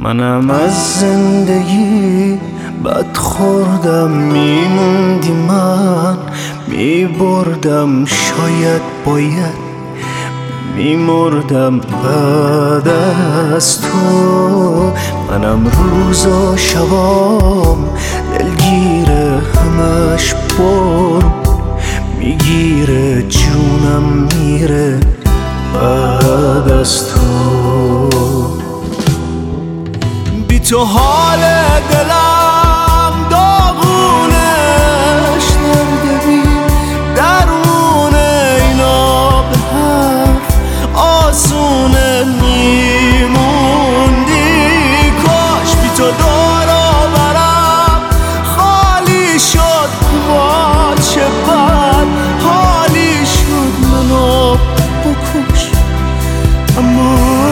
منم از زندگی بد خوردم، میموندی من میبردم، شاید باید میمردم بعد از تو. منم روزا شبام دلگیره، همش بر میگیره، جونم میره بعد از تو. بی تو حال دلم داغونش درده، بی درونه اینا به حرف آسونه میموندی. کاش بی تو دور آورم خالی شد، با چه بد حالی شد. منو بکش اما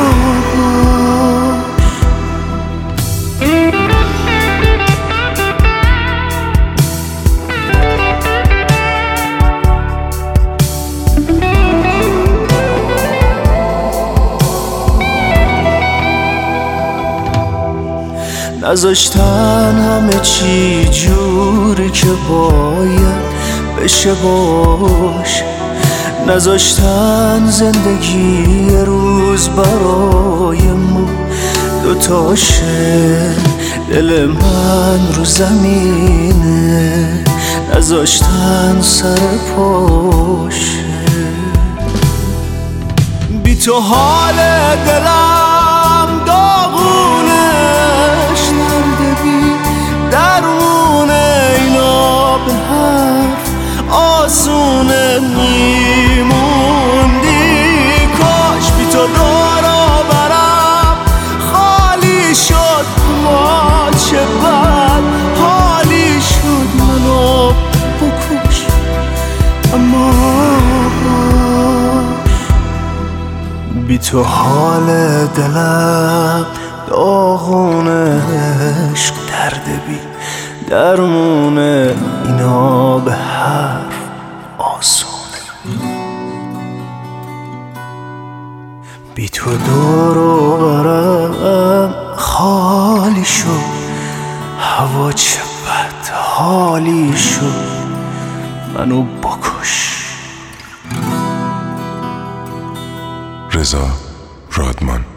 نذاشتن همه چی جوری که باید بشه باش، نذاشتن زندگی روز برای ما دوتاشه. دل من رو زمینه، نذاشتن سر پاشه. بی تو حال دلم داغونش درده، بی درونه اینا به حرف آسونه میموندی. کاش بی تو دور آورم خالی شد، با چه بد حالی شد. منو بکش اما بی تو حال دلم داغونه، عشق درده، بی درمونه اینا به حرف آسونه. بی تو دور و برم خالی شد، هوا چه بد حالی شد. منو بکش. رضا رادمان.